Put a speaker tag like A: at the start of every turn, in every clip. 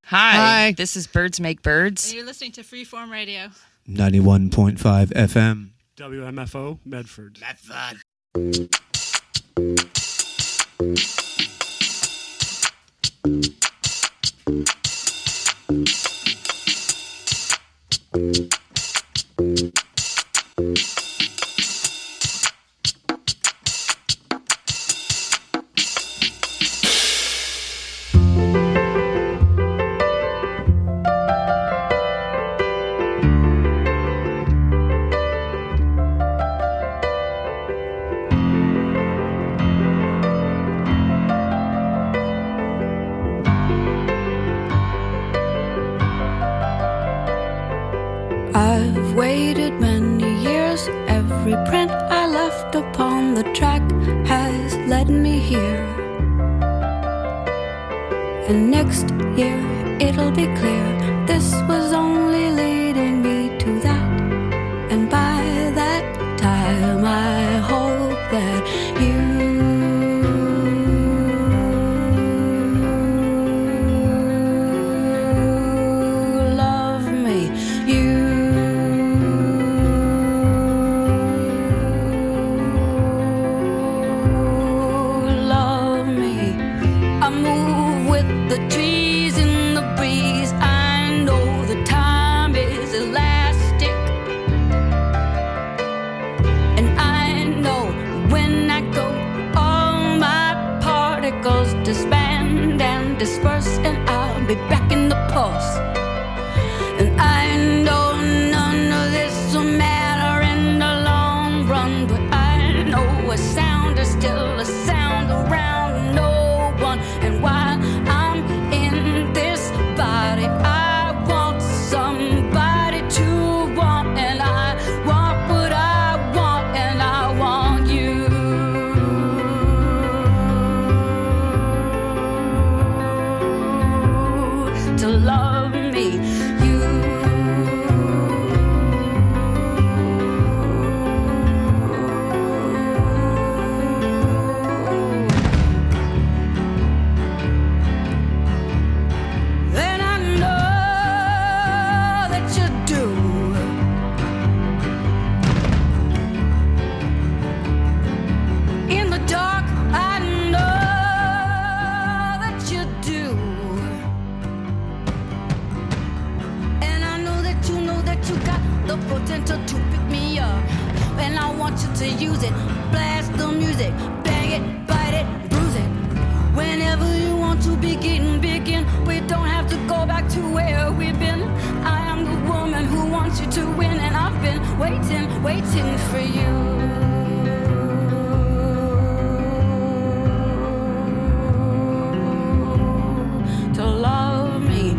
A: Hi. This is Birds Make Birds.
B: And you're listening to Freeform Radio.
C: 91.5 FM.
D: WMFO, Medford.
E: I've waited many years. Every print I left upon the track has led me here. And next year it'll be clear this was only leading me to that. And by that time I hope that you disband and disperse, and I'll be back in the pulse. And I know none of this will matter in the long run, but I know a sound is still a sound around no one. And while I'm in this body, I want somebody to want, and I want what I want, and I want you. To love me, you. Then I know that you do. In the dark, I know that you do. You got the potential to pick me up, and I want you to use it. Blast the music, bang it, bite it, bruise it. Whenever you want to begin. We don't have to go back to where we've been. I am the woman who wants you to win, and I've been waiting for you. To love me.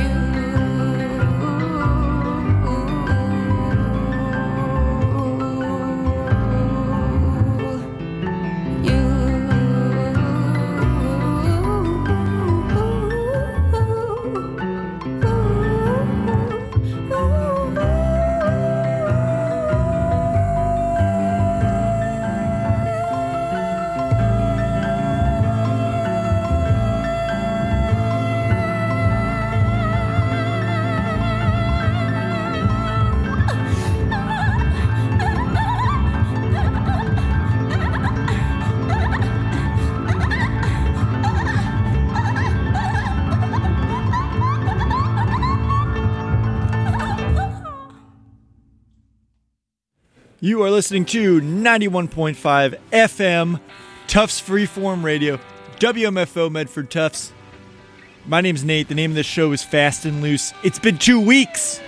F: You are listening to 91.5 FM, Tufts Freeform Radio, WMFO Medford Tufts. My name's Nate. The name of this show is Fast and Loose. It's been 2 weeks.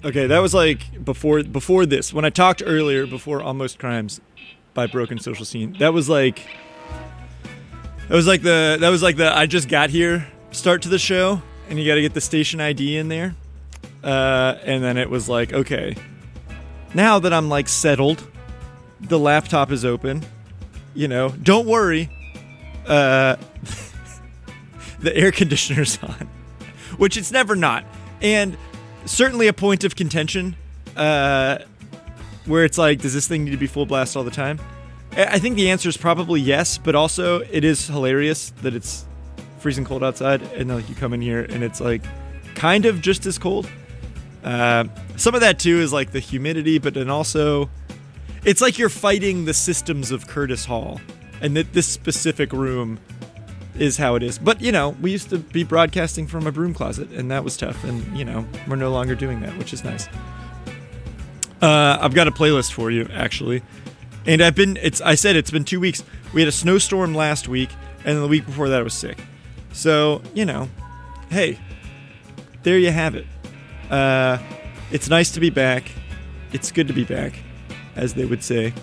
F: Okay, that was like before this. When I talked earlier, before Almost Crimes by Broken Social Scene, that was like the I just got here start to the show, and you got to get the station ID in there. And then it was like, okay, now that I'm like settled, the laptop is open, don't worry, the air conditioner's on, which it's never not. And certainly a point of contention, where it's like, does this thing need to be full blast all the time? I think the answer is probably yes, but also it is hilarious that it's freezing cold outside, and then like you come in here and it's like kind of just as cold. Some of that too is like the humidity, but then also it's like you're fighting the systems of Curtis Hall, and that this specific room is how it is. But we used to be broadcasting from a broom closet, and that was tough, and we're no longer doing that, which is nice. I've got a playlist for you, actually. And I said it's been 2 weeks. We had a snowstorm last week, and then the week before that I was sick. So, hey, there you have it. It's nice to be back. It's good to be back, as they would say.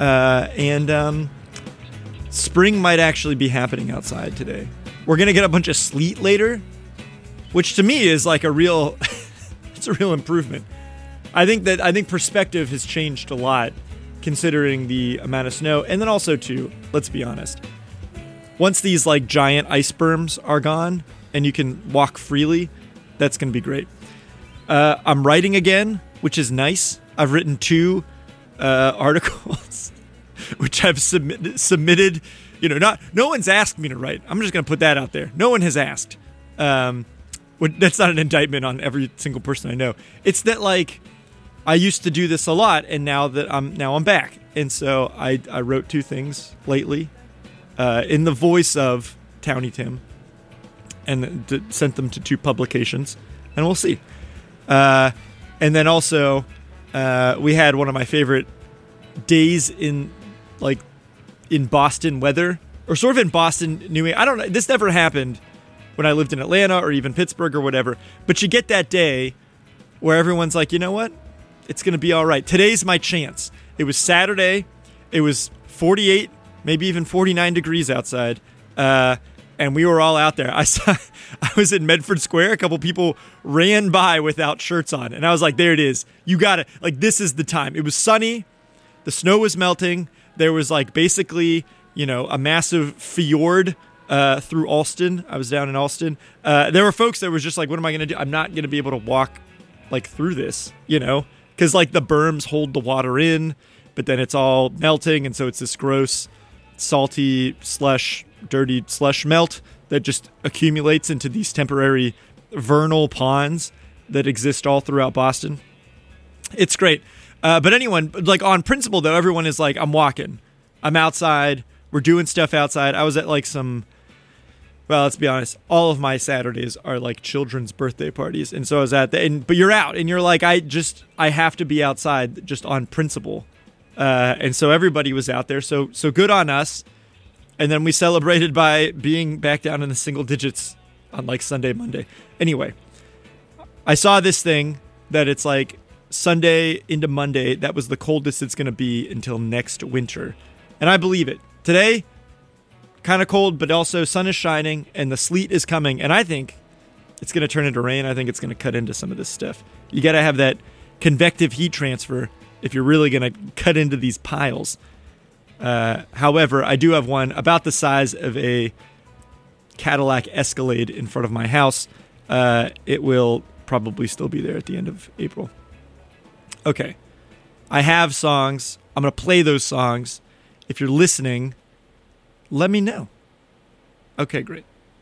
F: And spring might actually be happening outside today. We're going to get a bunch of sleet later, which to me is like it's a real improvement. I think perspective has changed a lot, considering the amount of snow. And then also, too, let's be honest, once these like giant ice berms are gone and you can walk freely, that's going to be great. I'm writing again, which is nice. I've written 2 articles, which I've submitted. No one's asked me to write. I'm just going to put that out there. No one has asked. That's not an indictment on every single person I know. It's that like I used to do this a lot, and now I'm back. And so I wrote 2 things lately, in the voice of Townie Tim, and sent them to 2 publications, and we'll see. And then also, we had one of my favorite days in Boston weather, or sort of in Boston, New England. I don't know. This never happened when I lived in Atlanta or even Pittsburgh or whatever. But you get that day where everyone's like, you know what? It's going to be all right. Today's my chance. It was Saturday. It was 48, maybe even 49 degrees outside. And we were all out there. I was in Medford Square. A couple people ran by without shirts on. And I was like, there it is. You got it. Like, this is the time. It was sunny. The snow was melting. There was like basically, a massive fjord through Alston. I was down in Alston. There were folks that was just like, what am I going to do? I'm not going to be able to walk like through this, because like the berms hold the water in, but then it's all melting. And so it's this gross, salty slush, dirty slush melt that just accumulates into these temporary vernal ponds that exist all throughout Boston. It's great. But anyone, like on principle though, everyone is like, I'm walking, I'm outside, we're doing stuff outside. I was at like well, let's be honest, all of my Saturdays are like children's birthday parties. And so I was at but you're out and you're like, I have to be outside just on principle. And so everybody was out there. So good on us. And then we celebrated by being back down in the single digits on like Sunday, Monday. Anyway, I saw this thing that it's like Sunday into Monday. That was the coldest it's going to be until next winter. And I believe it. Today, kind of cold, but also sun is shining and the sleet is coming. And I think it's going to turn into rain. I think it's going to cut into some of this stuff. You got to have that convective heat transfer if you're really going to cut into these piles. However, I do have one about the size of a Cadillac Escalade in front of my house. It will probably still be there at the end of April. Okay. I have songs. I'm going to play those songs. If you're listening, let me know. Okay, great.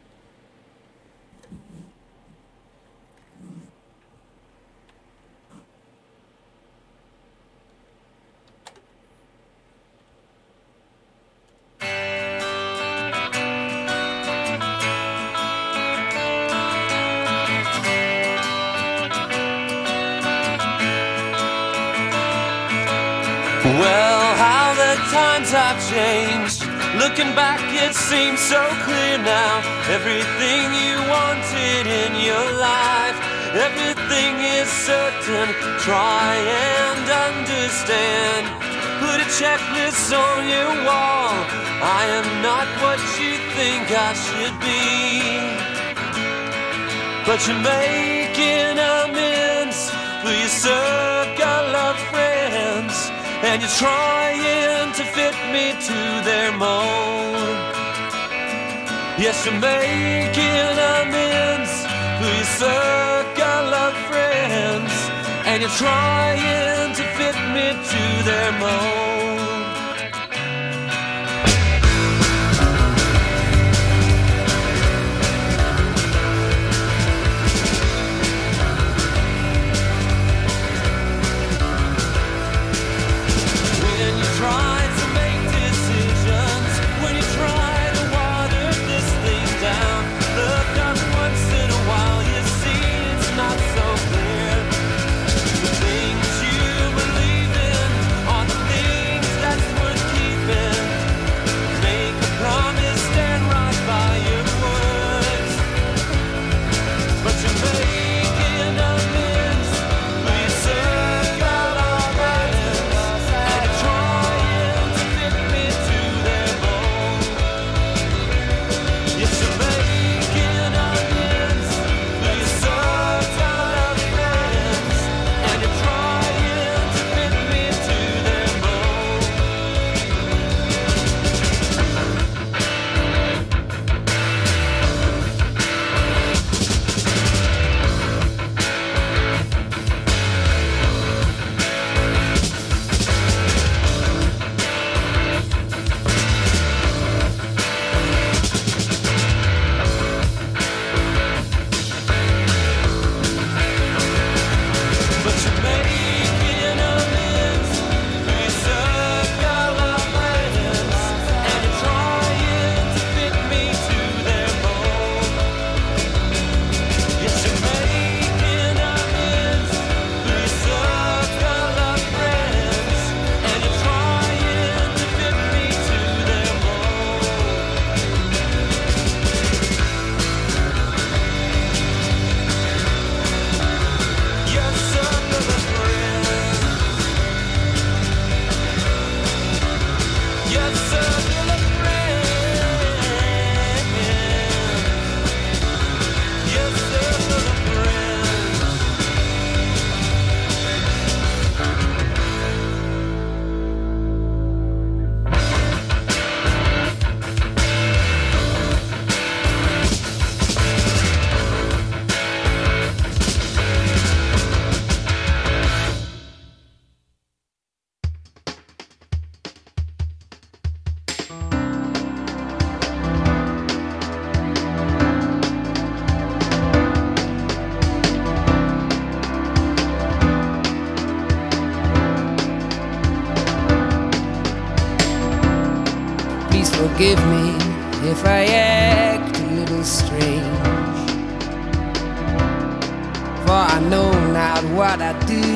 B: Well, how the times have changed. Looking back, it seems so clear now. Everything you wanted in your life Everything is certain, try and understand. Put a checklist on your wall. I am not what you think I should be. But you're making amends for your circle of friends, and you're trying to fit me to their mold. Yes, you're making amends for your circle of friends, and you're trying to fit me to their mold. When you try to make decisions, when you try to water this thing down, look up once in a while, you see it's not so clear. The things you believe in are the things that's worth keeping. Make a promise, stand right by your words. But you're making amends for your circle of friends, and you're trying to fit me to their mold. Yes, you're making amends for your circle of friends, and you're trying to fit me to their mold. But you're making amends for your circle of friends, and you're trying to fit me to their mold. Yes, you're making amends for your circle of friends, and you're trying to fit me to their mold. Your circle of friends, your circle of friends, your circle of friends.
G: Please forgive me if I act a little strange, for I know not what I do.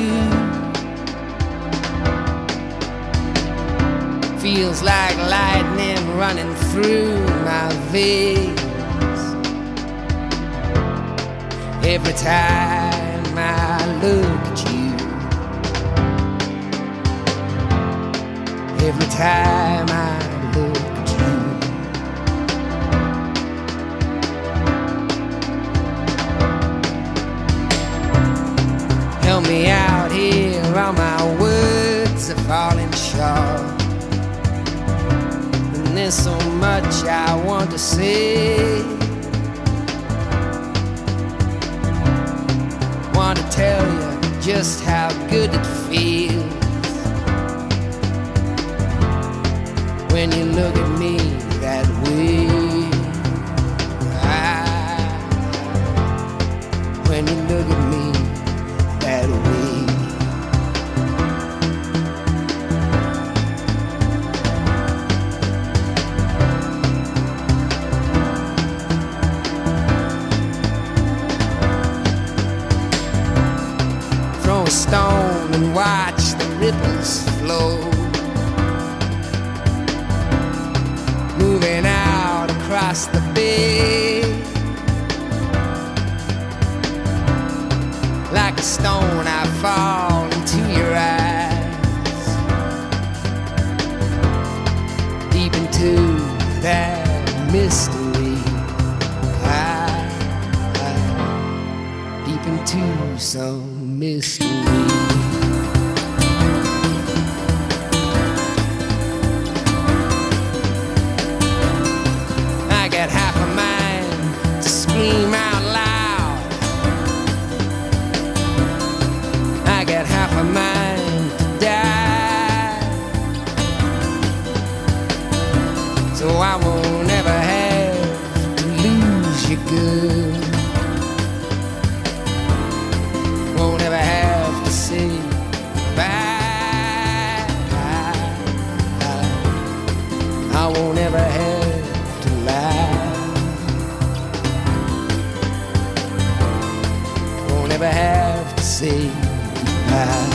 G: Feels like lightning running through my veins every time I look at you. Every time I look at you. Help me out here, all my words are falling short, and there's so much I want to say. Want to tell you just how good it feels when you look at me that way. When you look at me that way. Throw a stone and watch the ripples flow, moving out across the bay. stone, I fall into your eyes, deep into that mystery. Deep into some mystery. I got half a mind to scream out loud. I got half a mind to die. So I won't ever have to lose you good. Won't ever have to say bye. I won't ever have to lie. Won't ever have to say goodbye.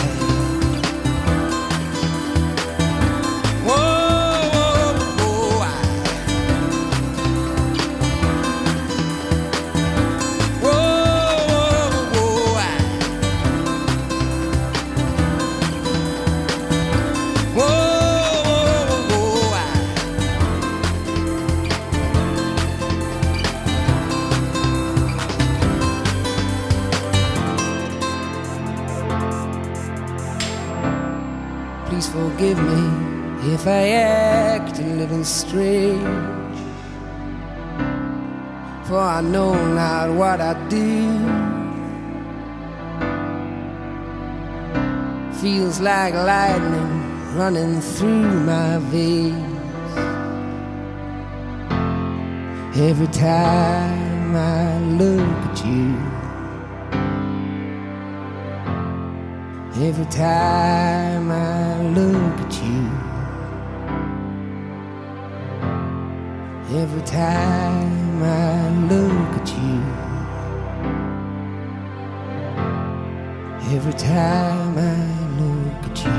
G: Please forgive me if I act a little strange, for I know not what I do. Feels like lightning running through my veins every time I look at you. Every time I look at you. Every time I look at you. Every time I look at you.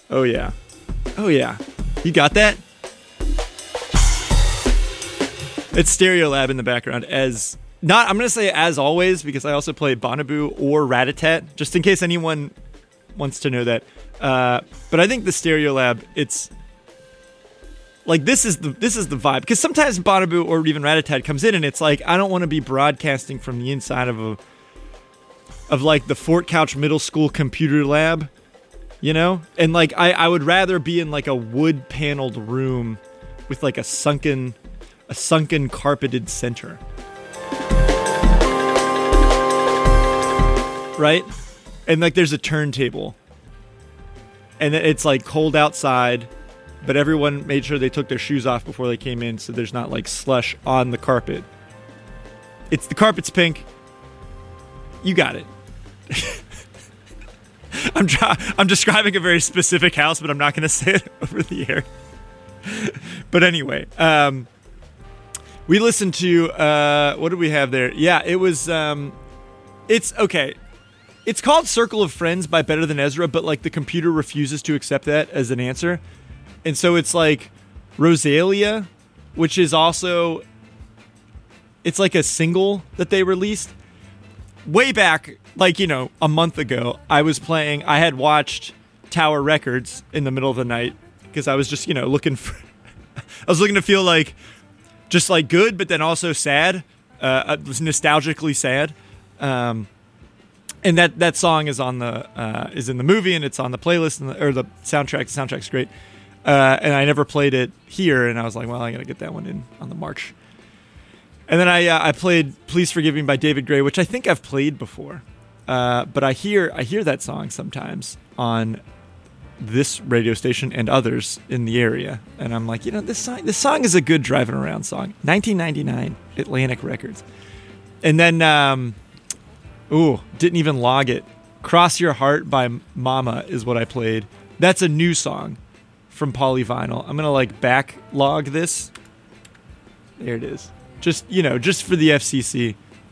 F: Oh yeah. Oh yeah. You got that? It's Stereolab in the background as not. I'm gonna say as always because I also play Bonnaboo or Rat-a-tat, just in case anyone wants to know that. But I think the Stereolab, it's like this is the vibe, because sometimes Bonnaboo or even Rat-a-tat comes in and it's like I don't want to be broadcasting from the inside of like the Fort Couch Middle School computer lab, you know, and like I would rather be in like a wood paneled room with like a sunken carpeted center, right? And like there's a turntable, and it's like cold outside, but everyone made sure they took their shoes off before they came in, so there's not like slush on the carpet. The carpet's pink. You got it. I'm describing a very specific house, but I'm not going to say it over the air. But anyway, we listened to what did we have there? Yeah, it was it's okay. It's called Circle of Friends by Better Than Ezra, but like the computer refuses to accept that as an answer. And so it's like Rosalia, which is also, it's like a single that they released way back, like, you know, a month ago. I had watched Tower Records in the middle of the night because I was just, you know, looking to feel like just like good, but then also sad. It was nostalgically sad. And that song is on is in the movie, and it's on the playlist or the soundtrack. The soundtrack's great. And I never played it here, and I was like, well, I gotta get that one in on the march. And then I played "Please Forgive Me" by David Gray, which I think I've played before, but I hear that song sometimes on this radio station and others in the area, and I'm like, you know, this song is a good driving around song. 1999, Atlantic Records, and then didn't even log it. "Cross Your Heart" by Mama is what I played. That's a new song from Polyvinyl. I'm gonna like backlog this. There it is. Just for the FCC,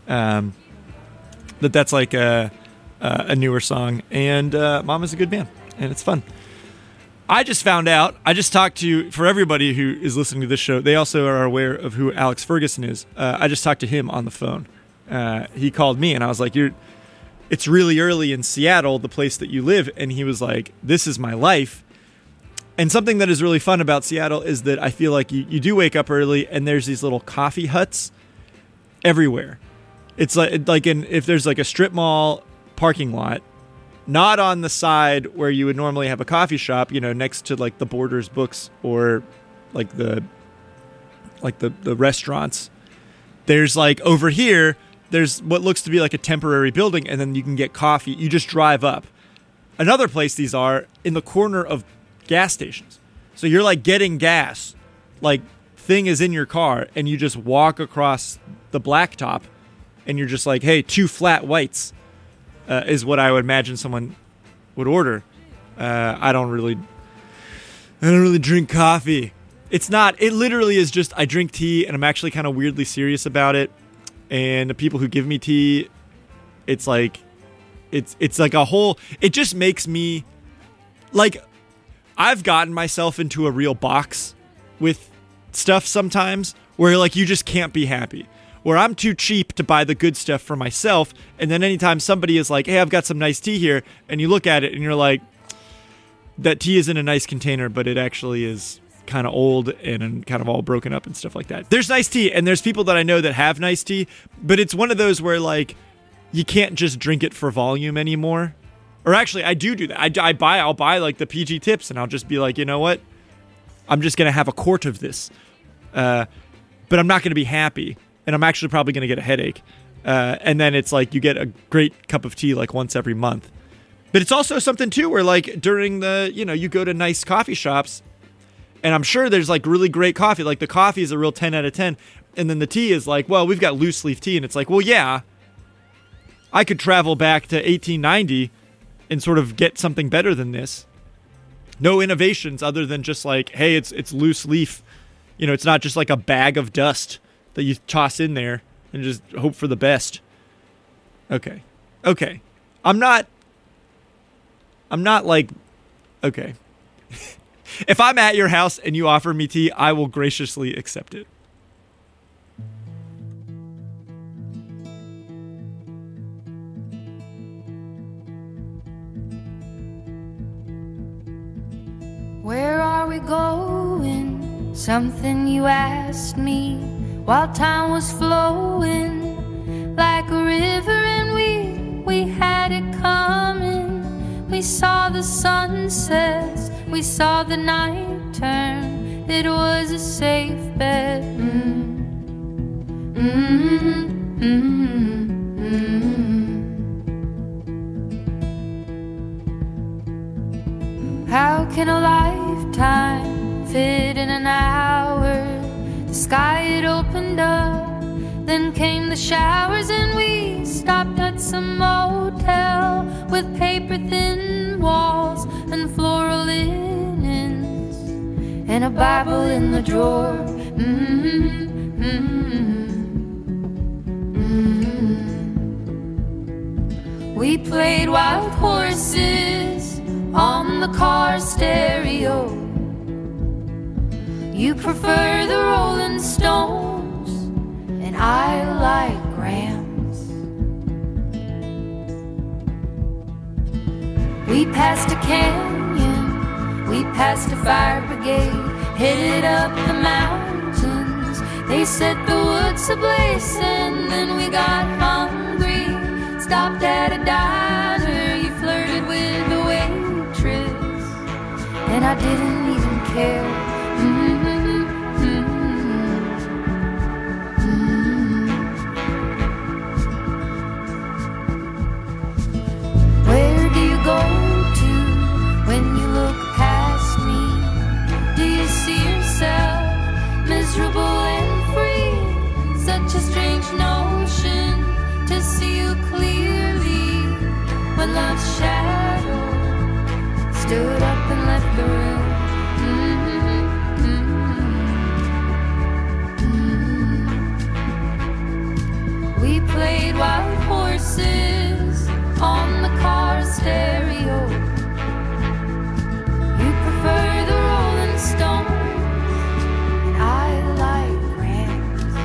F: that's like a newer song, and Mama's a good band, and it's fun. I just found out. I just talked to, for everybody who is listening to this show, they also are aware of who Alex Ferguson is. I just talked to him on the phone. He called me, and I was like, it's really early in Seattle, the place that you live, and he was like, this is my life. And something that is really fun about Seattle is that I feel like you do wake up early, and there's these little coffee huts everywhere. It's like if there's like a strip mall parking lot, not on the side where you would normally have a coffee shop, you know, next to like the Borders Books or like the restaurants. There's like over here, there's what looks to be like a temporary building, and then you can get coffee. You just drive up. Another place these are in the corner of gas stations. So you're like getting gas, like thing is in your car, and you just walk across the blacktop, and you're just like, hey, 2 flat whites is what I would imagine someone would order. I don't really drink coffee. It literally is just, I drink tea, and I'm actually kind of weirdly serious about it. And the people who give me tea, it's like a whole, it just makes me like, I've gotten myself into a real box with stuff sometimes where like you just can't be happy. Where I'm too cheap to buy the good stuff for myself, and then anytime somebody is like, hey, I've got some nice tea here, and you look at it and you're like, that tea is in a nice container, but it actually is kind of old and kind of all broken up and stuff like that. There's nice tea, and there's people that I know that have nice tea, but it's one of those where like you can't just drink it for volume anymore. Or actually, I do that. I'll buy like the PG Tips, and I'll just be like, you know what? I'm just going to have a quart of this. But I'm not going to be happy, and I'm actually probably going to get a headache. And then it's like you get a great cup of tea like once every month. But it's also something, too, where like during the, you know, you go to nice coffee shops, and I'm sure there's like really great coffee. Like the coffee is a real 10 out of 10. And then the tea is like, well, we've got loose leaf tea. And it's like, well, yeah, I could travel back to 1890 and sort of get something better than this. No innovations other than just like, hey, it's loose leaf. You know, it's not just like a bag of dust that you toss in there and just hope for the best. Okay. I'm not like, okay. If I'm at your house and you offer me tea, I will graciously accept it.
E: Where are we going? Something you asked me while time was flowing like a river, and we had it coming. We saw the sunsets, we saw the night turn. It was a safe bet. How can a lifetime fit in an hour? The sky had opened up, then came the showers, and we stopped at some motel with paper-thin walls and floral linens and a Bible in the drawer. We played wild horses on the car stereo. You prefer the Rolling Stones, and I like Grams. We passed a canyon, we passed a fire brigade, headed up the mountains. They set the woods ablaze, and then we got hungry. Stopped at a diner, you flirted with the waitress, and I didn't even care. Where do you go to when you look past me? Do you see yourself miserable and free? Such a strange notion to see you clearly when love's shadow stood up and left the room. We played wild horses on the car stereo. You prefer the Rolling Stones, and I like Grams.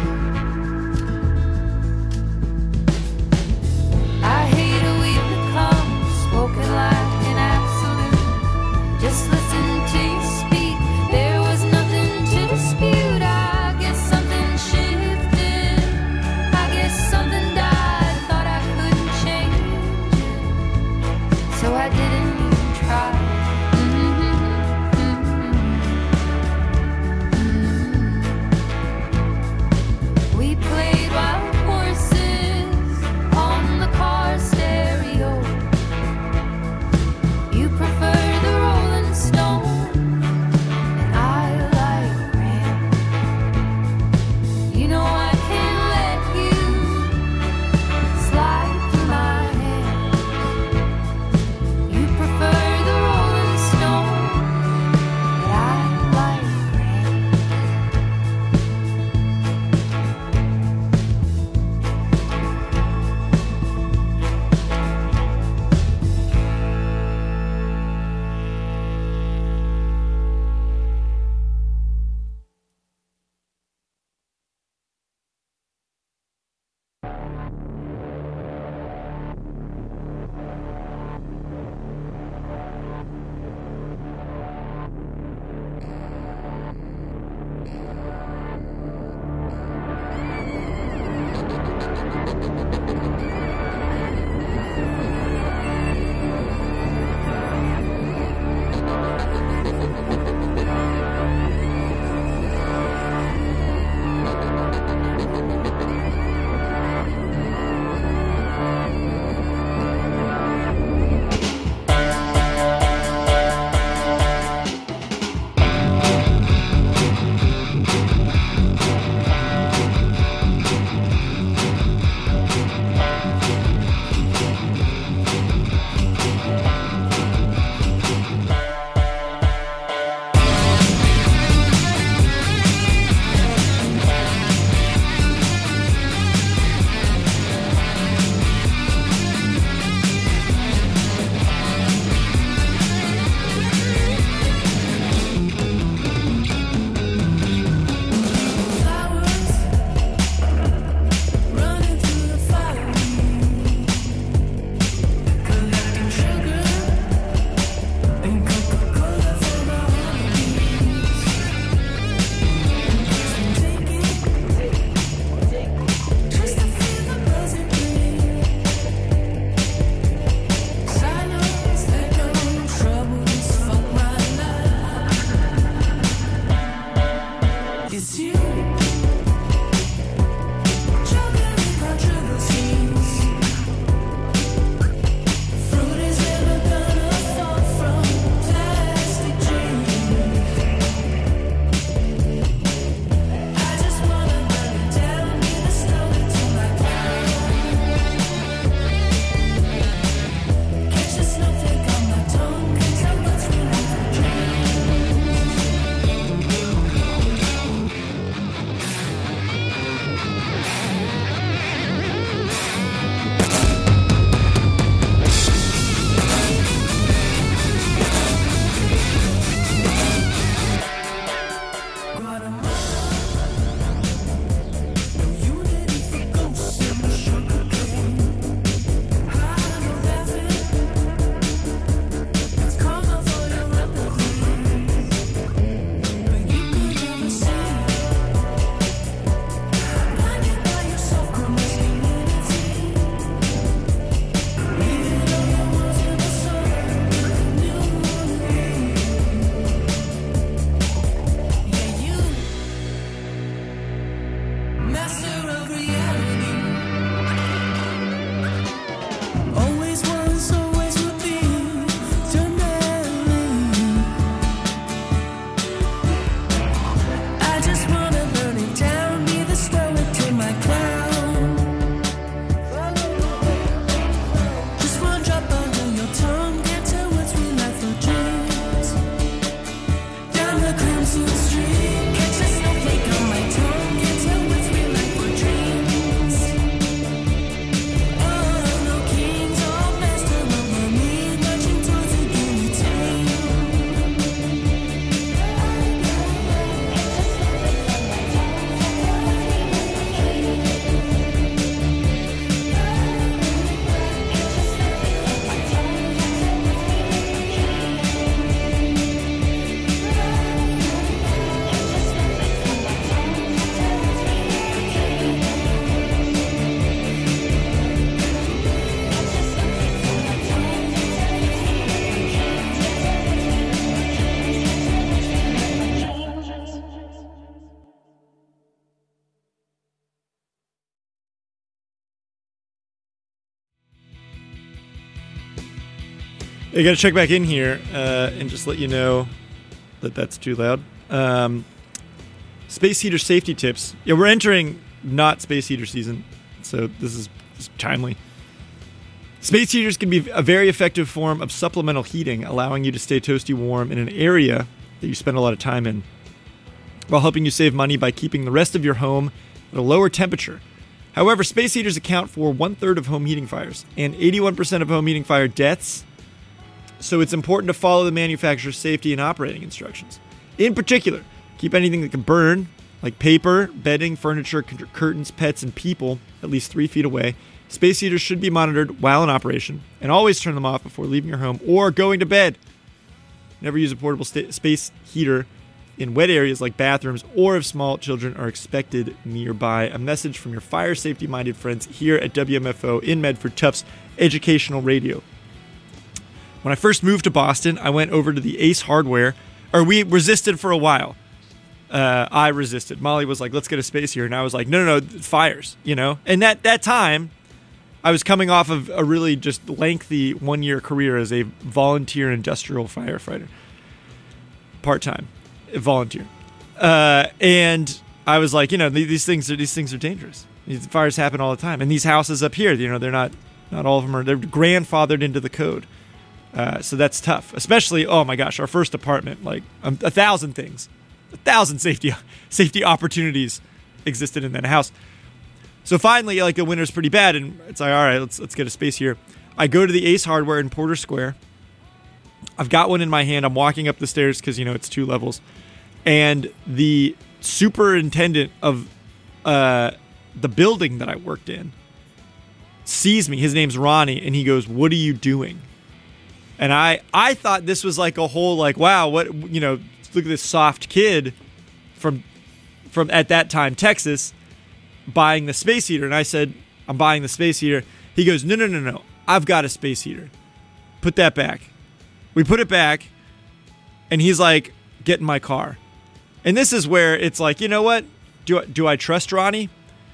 E: I hate how we've become spoken like an absolute. Just listen to you speak. There was nothing to dispute. I guess something shifted. I guess something died. Thought I couldn't change it, so I didn't even try. We played wild horses on the car stereo. You prefer the Rolling Stones, and I like Grams. You know I can't let you slide through my hands. You prefer
F: I got to check back in here and just let you know that that's too loud. Space heater safety tips. Yeah, we're entering not space heater season, so this is timely. Space heaters can be a very effective form of supplemental heating, allowing you to stay toasty warm in an area that you spend a lot of time in, while helping you save money by keeping the rest of your home at a lower temperature. However, space heaters account for 1/3 of home heating fires and 81% of home heating fire deaths, so it's important to follow the manufacturer's safety and operating instructions. In particular, keep anything that can burn, like paper, bedding, furniture, curtains, pets, and people, at least 3 feet away. Space heaters should be monitored while in operation, and always turn them off before leaving your home or going to bed. Never use a portable space heater in wet areas like bathrooms or if small children are expected nearby. A message from your fire safety-minded friends here at WMFO in Medford Tufts Educational Radio. When I first moved to Boston, I went over to the Ace Hardware, or we resisted for a while. I resisted. Molly was like, let's get a space here. And I was like, no, fires, you know? And that time, I was coming off of a really just lengthy 1-year career as a volunteer industrial firefighter. Part-time. Volunteer. And I was like, these things are dangerous. These fires happen all the time. And these houses up here, they're not all of them they're grandfathered into the code. So that's tough. Especially, oh my gosh, our first apartment, like 1,000 things. 1,000 safety opportunities existed in that house. So finally, like the winter's pretty bad, and it's like, all right, let's get a space here. I go to the Ace Hardware in Porter Square. I've got one in my hand. I'm walking up the stairs because it's 2 levels, and the superintendent of the building that I worked in sees me. His name's Ronnie, and he goes, "What are you doing?" And I thought this was like a whole like, wow, what look at this soft kid from at that time Texas buying the space heater. And I said, I'm buying the space heater. He goes, no, I've got a space heater. Put that back. We put it back, and he's like, get in my car. And this is where it's like, you know what? Do I trust Ronnie?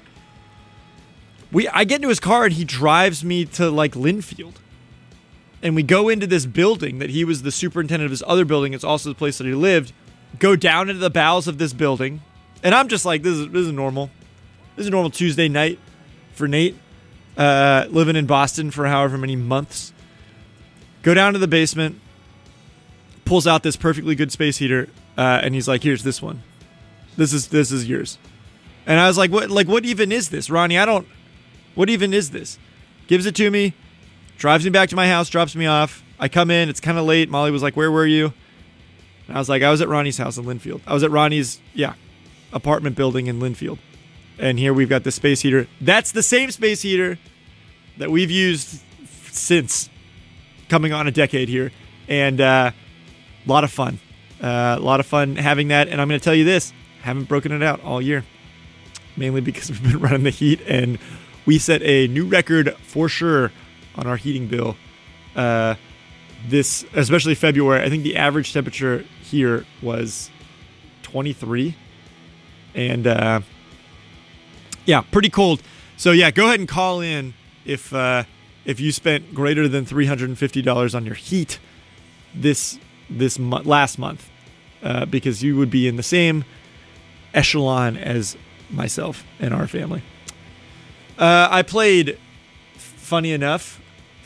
F: I get into his car, and he drives me to like Linfield. And we go into this building that he was the superintendent of his other building. It's also the place that he lived. Go down into the bowels of this building. And I'm just like, this is normal. This is a normal Tuesday night for Nate. Living in Boston for however many months. Go down to the basement. Pulls out this perfectly good space heater. And he's like, here's this one. This is yours. And I was like, what even is this, Ronnie? What even is this? Gives it to me. Drives me back to my house, drops me off. I come in, it's kind of late. Molly was like, where were you? And I was like, I was at Ronnie's house in Linfield. I was at Ronnie's, apartment building in Linfield. And here we've got the space heater. That's the same space heater that we've used since coming on a decade here. And a lot of fun. A lot of fun having that. And I'm going to tell you this, haven't broken it out all year. Mainly because we've been running the heat. And we set a new record for sure on our heating bill. This, especially February, I think the average temperature here was 23. And pretty cold. So go ahead and call in if you spent greater than $350 on your heat this last month, because you would be in the same echelon as myself and our family. I played, funny enough,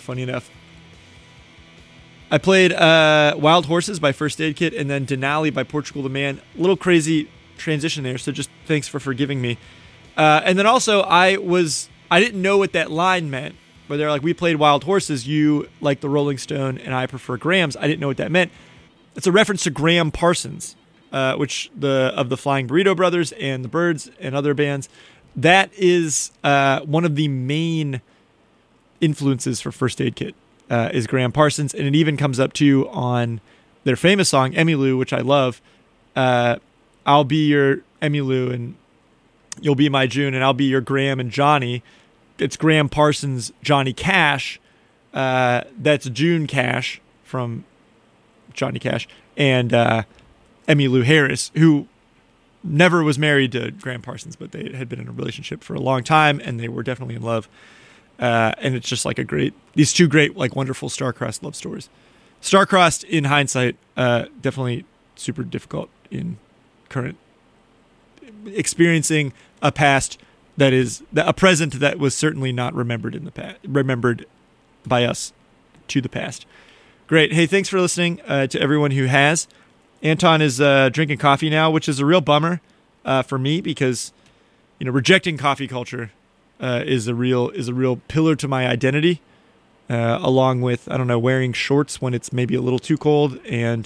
F: I played Wild Horses by First Aid Kit and then Denali by Portugal the Man. A little crazy transition there, so just thanks for forgiving me. And then also, I didn't know what that line meant, where they're like, we played Wild Horses, you like the Rolling Stone, and I prefer Grams. I didn't know what that meant. It's a reference to Graham Parsons, which of the Flying Burrito Brothers and the Byrds and other bands. That is one of the main influences for First Aid Kit, is Graham Parsons, and it even comes up too on their famous song Emmylou, which I love. I'll be your Emmylou and you'll be my June, and I'll be your Graham and Johnny. It's Graham Parsons, Johnny Cash. That's June Cash from Johnny Cash, and Emmylou Harris, who never was married to Graham Parsons, but they had been in a relationship for a long time, and they were definitely in love. And it's just like these two great, like, wonderful star-crossed love stories. Star-crossed in hindsight, definitely super difficult in current experiencing a past that is a present that was certainly not remembered in the past, remembered by us to the past. Great. Hey, thanks for listening to everyone who has. Anton is drinking coffee now, which is a real bummer for me because, rejecting coffee culture is a real pillar to my identity, along with, wearing shorts when it's maybe a little too cold and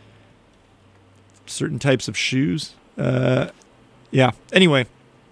F: certain types of shoes. Yeah. Anyway,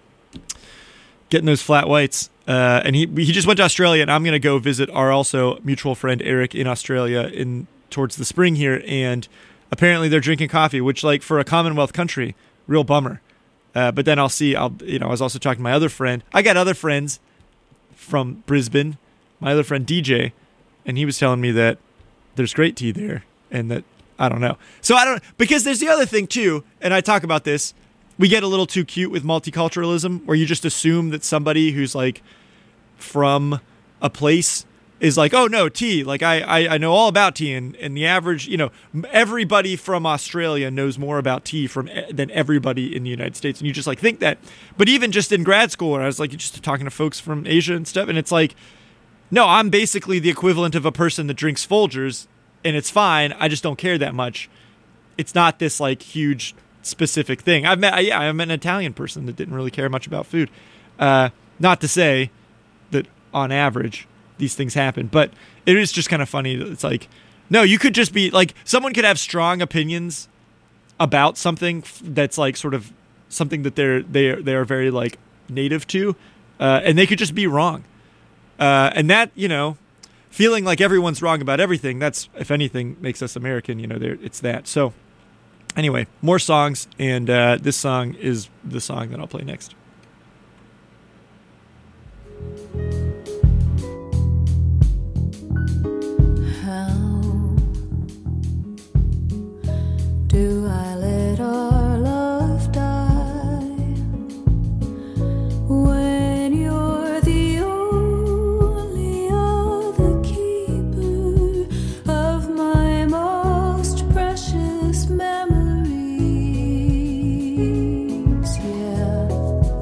F: getting those flat whites. And he just went to Australia, and I'm going to go visit our also mutual friend Eric in Australia towards the spring here. And apparently they're drinking coffee, which, like, for a Commonwealth country, real bummer. But then I was also talking to my other friend. I got other friends from Brisbane, my other friend DJ, and he was telling me that there's great tea there, and that, I don't know. So because there's the other thing too, and I talk about this, we get a little too cute with multiculturalism, where you just assume that somebody who's like from a place is like, oh no, tea. Like I know all about tea, and the average, everybody from Australia knows more about tea than everybody in the United States, and you just like think that. But even just in grad school, where I was like just talking to folks from Asia and stuff, and it's like, no, I'm basically the equivalent of a person that drinks Folgers, and it's fine. I just don't care that much. It's not this like huge specific thing. I'm an Italian person that didn't really care much about food. Not to say that on average these things happen, but it is just kind of funny that it's like, no, you could just be like, someone could have strong opinions about something that's like sort of something that they are very like native to, and they could just be wrong. And that, feeling like everyone's wrong about everything, that's, if anything, makes us American. It's that. So anyway, more songs, and this song is the song that I'll play next.
H: How do I let our love die when you're the only other keeper of my most precious memories? Yeah.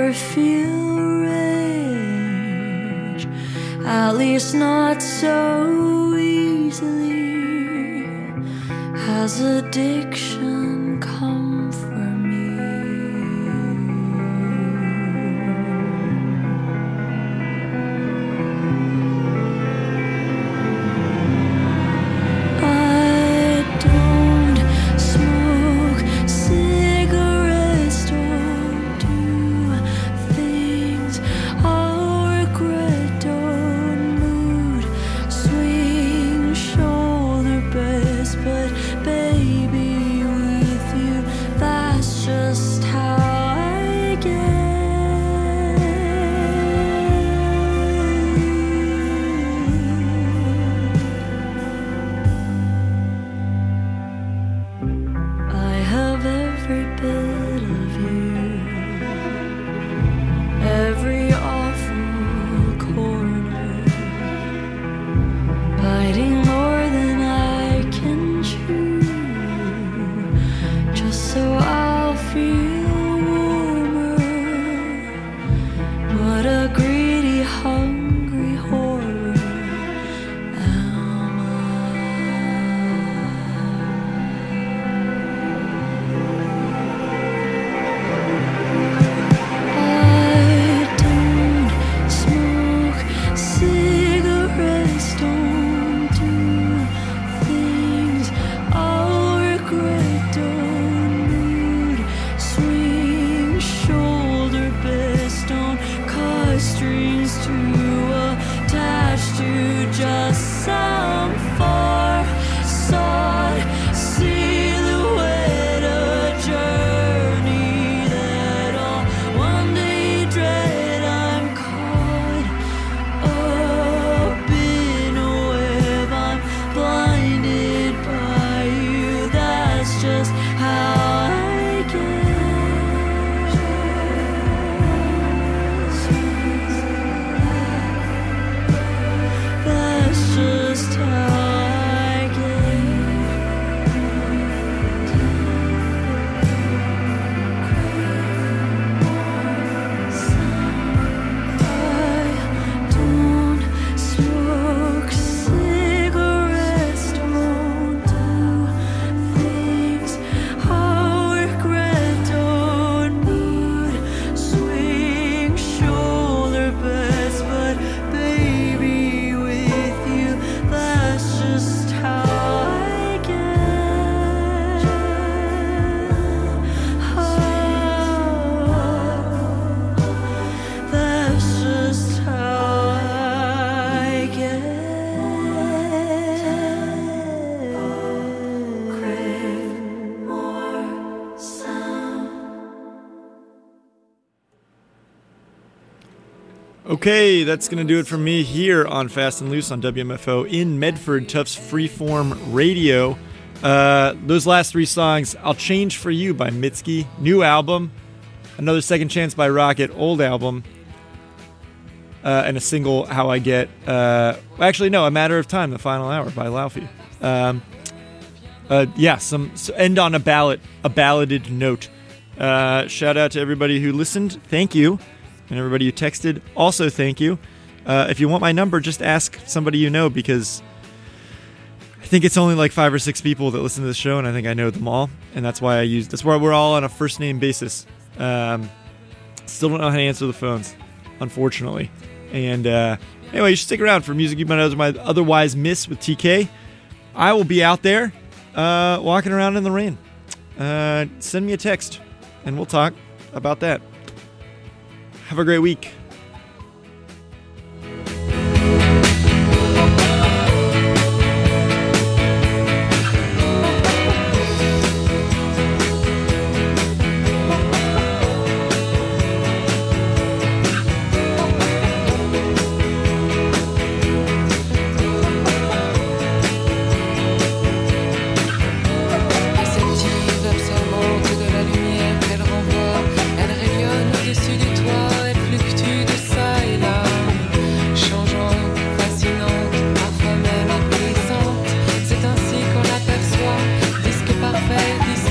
H: ever feel rage, at least not so easily has addiction come for me. I don't smoke cigarettes, don't do things I'll regret, don't mood swing shoulder best, but baby, with you, that's just how I get. I have every bit of you, every awful corner, biting more than I can chew, just so I'll feel warmer. What a greedy, hungry horror am I don't smoke cigarettes, don't do things I'll regret, don't mood swing shoulder best, don't cause strings to attach to just some far sought silhouette, a journey that I'll one day dread. I'm caught up in a web, I'm blinded by you, that's just how I get. That's just how I get. I don't smoke cigarettes, don't do things I'll regret, don't mood swing shoulder best, but baby, with you, that's just how I get. That's just how I get. Crave more sound.
F: Okay, that's going to do it for me here on Fast and Loose on WMFO in Medford, Tufts Freeform Radio. Those last three songs, I'll Change For You by Mitski, new album. Another Second Chance by Rocket, old album. And a single, How I Get. Actually, no, A Matter of Time, the final hour by Laufey. So end on a balladed note. Shout out to everybody who listened. Thank you. And everybody who texted, also thank you. If you want my number, just ask somebody you know, because I think it's only like 5 or 6 people that listen to the show, and I think I know them all. And that's why that's why we're all on a first name basis. Still don't know how to answer the phones, unfortunately. And anyway, you should stick around for music you might otherwise miss with TK. I will be out there walking around in the rain. Send me a text, and we'll talk about that. Have a great week.